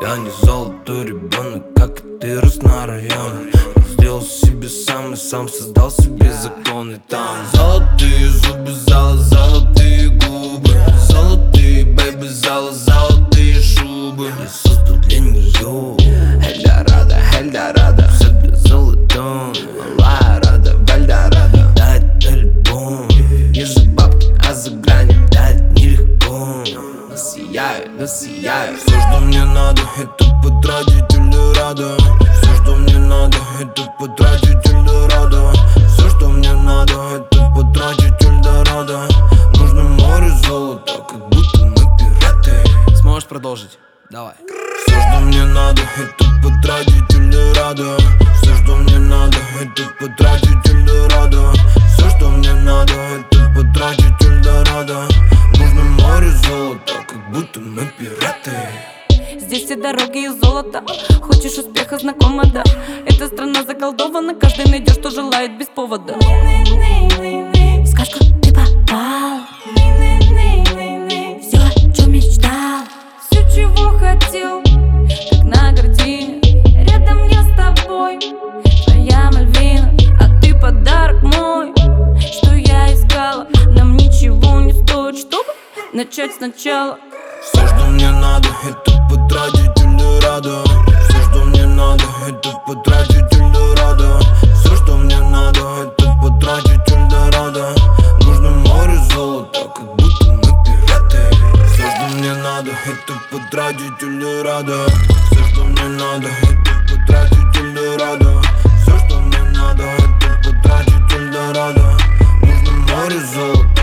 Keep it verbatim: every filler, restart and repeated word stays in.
Я не золотой ребенок, как и ты, рос на районе. Сделал себе сам и сам создал себе законы. Там золотые зубы, зало, золотые губы, золотые бэйби, зало, золотые шубы. Я создал для нее Эльдорадо, Эльдорадо. Все для золотом, малая рада, Вальдорадо. Да, это альбом, не за бабки, а за грани. Да, это нелегко, но сияю, но сияю. Все, что мне надо, это потратить Эльдорадо. Все, что мне надо, это потратить Эльдорадо. Все, что мне надо, это потратить Эльдорадо. Нужно море золота, как будто мы пираты. Сможешь продолжить? Давай. Все, что мне надо, это потратить Эльдорадо. Все, что мне надо, это потратить Эльдорадо. Все, что мне надо, это потратить Эльдорадо. Нужно море золота, как будто мы пираты. Здесь все дороги из золота. Хочешь успеха, знакомо, да? Эта страна заколдована. Каждый найдет, что желает без повода. В сказку ты попал. Все, о чем мечтал, все, чего хотел, как на картине. Рядом я с тобой, твоя Мальвина. А ты подарок мой, что я искала. Нам ничего не стоит, чтобы начать сначала. Все, что мне надо, это потратить Эльдорадо. Все, что мне надо, это потратить Эльдорадо. Все, что мне надо, это потратить Эльдорадо. Нужно море золота, как будто мы пираты. Все, что мне надо, это потратить Эльдорадо. Все, что мне надо, это потратить Эльдорадо. Все, что мне надо, это потратить Эльдорадо. Нужно море золота.